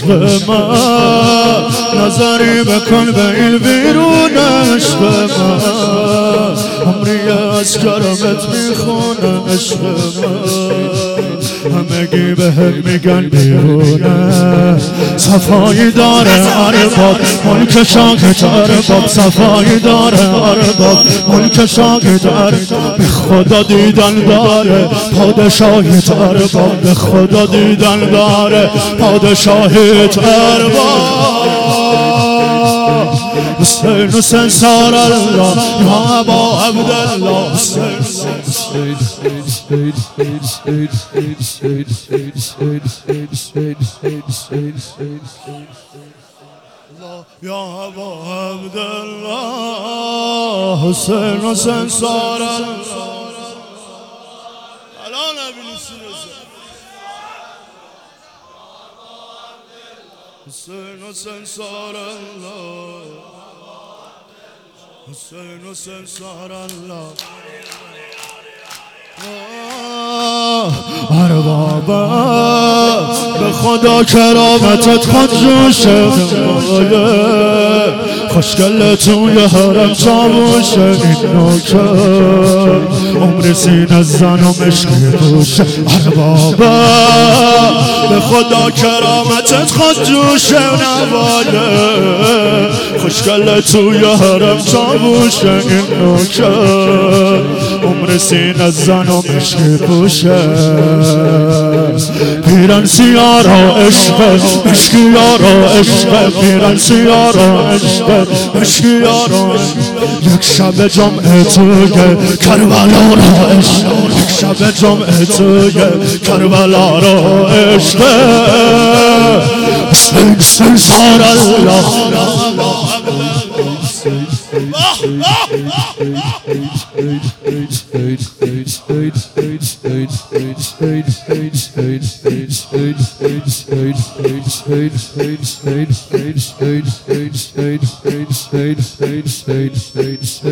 عشق من نظری بکن به این بیرون عشق من عمری از کرامت میخونم عشق من همگی به هم میگن بیرونه صفایی داره ارباب ملک شاگرد ارباب صفایی داره ارباب ملک شاگرد ارباب به خدا دیدن داره پادشاهی ارباب به خدا دیدن داره پادشاهی ارباب حسین حسین سار الله یا ابا عبدالله یا ابا عبدالله حسین حسین سار الله الان ابلیسی حسین حسین سار الله حسین حسین سار الله اربابا به خدا کرامتت خود جوشه خوشگل توی حرم چاوشه این نوکر عمر سینه زن و مشکی پوشه اربابا به خدا کرامتت خود جوشه نواله خوشگل توی حرم چاوشه این نوکر عمر سینه زن و مشکی پوشه پیرن سیارا عشق مشکی یارا عشق پیرن سیارا عشق مشکی یارا یک شب جمعه توی کربلا را عشق یک شب جمعه توی کربلا را عشق حسین سار الله